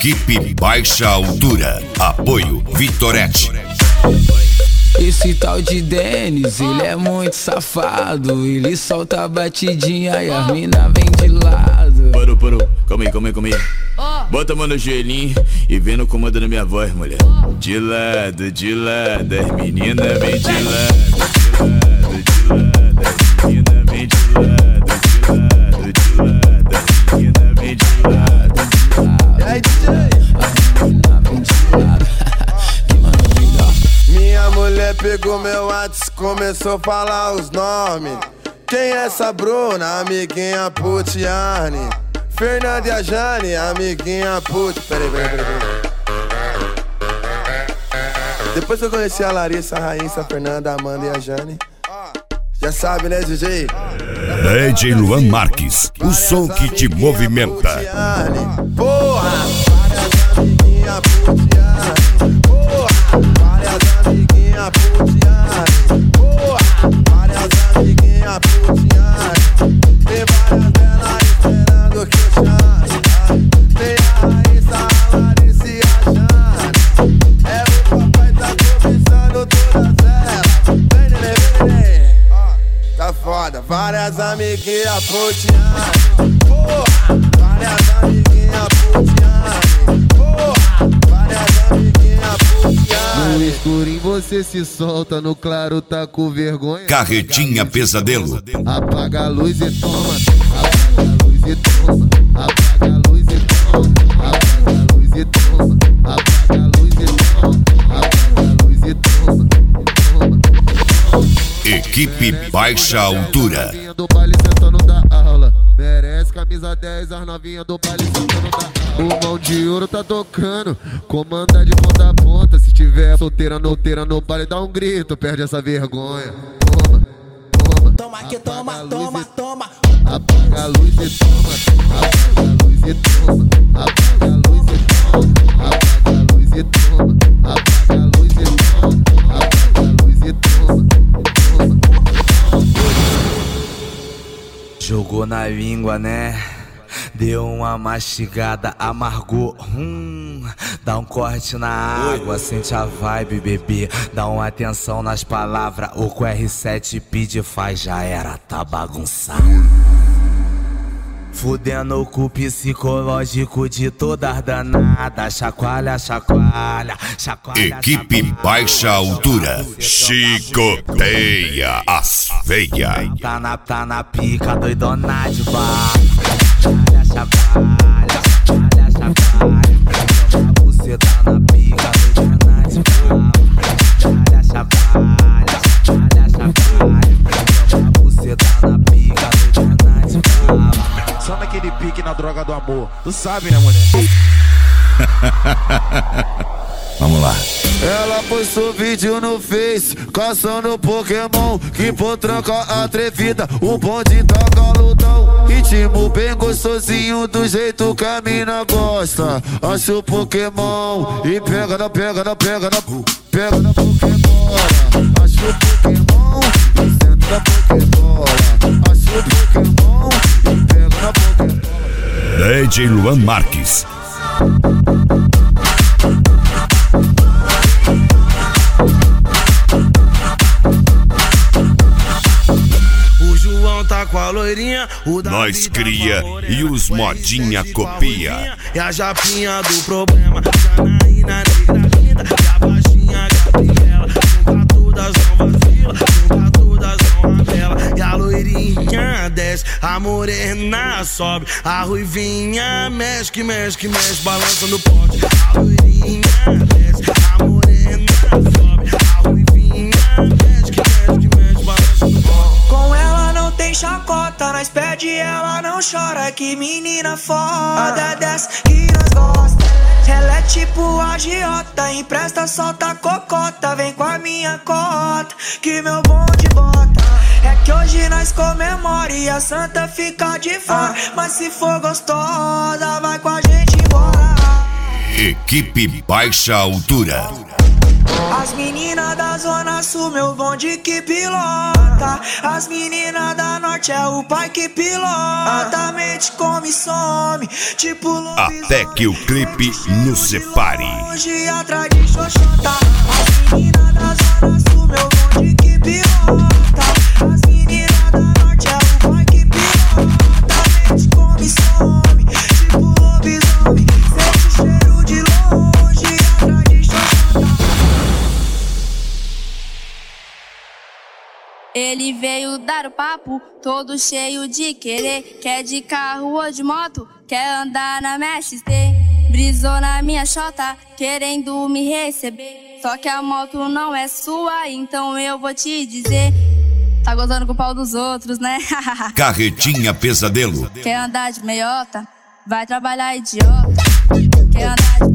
Equipe Baixa Altura. Apoio Vitorete. Esse tal de Denis, ele é muito safado. Ele solta a batidinha e a mina vem de lado. Parou, calma aí. Bota a mão no joelhinho e vem no comando da minha voz, mulher. De lado, as meninas vem de lado. As meninas vem de lado. As meninas vem de lado. E aí, DJ? Minha mulher pegou meu WhatsApp, começou a falar os nomes. Quem é essa Bruna? Amiguinha Putiane. Fernanda e a Jane, amiguinha Put. Peraí. Depois que eu conheci a Larissa, a Raíssa, a Fernanda, a Amanda e a Jane, já sabe, né, DJ? DJ Luan Marques, o som que te movimenta. Porra! Várias amiguinha Putiane. Porra! Várias amiguinha Putiane. Porra! Várias amiguinha Putiane. Tem várias delas esperando que eu chame. Tem a Raíssa, a Larissa e a Jane. É o papai tá começando todas elas. Vem. Tá foda, várias amiguinhas Putiane. Porra! Várias amiguinhas Putiane. Porra! Várias amiguinhas Putiane. No escurinho você se solta, no claro tá com vergonha. Carretinha Pesadelo. Apaga a luz e toma. Apaga a luz e toma. Apaga a luz e toma. Apaga a luz e toma. Apaga a luz e toma. Apaga a luz e toma. Equipe Baixa Altura. Novinha do baile sentando da aula. Merece camisa 10, as novinhas do baile sentando da aula. O mão de ouro tá tocando, comanda de ponta a ponta. Se tiver solteira no baile, dá um grito, perde essa vergonha. Toma que toma. Apaga a luz e toma. Apaga a luz e toma. Apaga a luz e toma. Apaga a luz e toma. Apaga a luz e toma. Apaga a luz e toma. Jogou na língua, né? Deu uma mastigada, amargou. Dá um corte na água, sente a vibe, bebê. Dá uma atenção nas palavras. O que o R7 pede faz, já era, tá bagunçado. Fudendo com o psicológico de todas danadas. Chacoalha. Equipe Baixa Altura. Chicoteia as veias. Tá na pica, doidona de barra. Chacoalha. Você tá na pica, doidona de barra. Chacoalha. Você tá na pica, doidona de barra. Só naquele pique na droga do amor. Tu sabe, né, mulher? Vamos lá. Ela postou vídeo no Face, caçando Pokémon, que potranca atrevida, o bonde tá galudão. Ritmo bem gostosinho, do jeito que a mina gosta. Acha o Pokémon e pega na Pokébola. Acha o Pokémon e senta na Pokébola. Acha o Pokémon e pega na Pokébola. DJ Luan Marques. O João tá com a loirinha, o Davi Nós cria tá com a e os morena, modinha conhece com a copia. Ruivinha, e a japinha do problema, Janaína negra linda, e a baixinha Gabriela. Junta todas não vacila, junta todas não apela. E a loirinha desce, a morena sobe, a ruivinha mexe, balança no pote. A loirinha desce, a morena sobe, a ruivinha mexe, balança no pote. Com ela não tem chacota, nós pede ela não chora. Que menina foda, desce que nós gosta. Ela é tipo agiota, empresta, solta cocota. Vem com a minha cota, que meu bonde bota. É que hoje nós comemora e a santa fica de fora. Mas se for gostosa, vai com a gente embora. Equipe Baixa Altura. As meninas da zona sul, meu bonde que pilota. As meninas da norte é o pai que pilota. Mente come e some, tipo lobisomem. Até que o clipe nos separe. Longe atrás de xoxota. As meninas da zona sul, meu bonde que pilota. As meninas da norte é o pai que pilota. Mente come e some, tipo lobisomem. Sente o cheiro de longe atrás de xoxota. Ele veio dar o papo, todo cheio de querer. Quer de carro ou de moto, quer andar na MXT. Brisou na minha chota, querendo me receber. Só que a moto não é sua, então eu vou te dizer. Tá gozando com o pau dos outros, né? Carretinha Pesadelo. Quer andar de meiota? Vai trabalhar, idiota. Quer andar de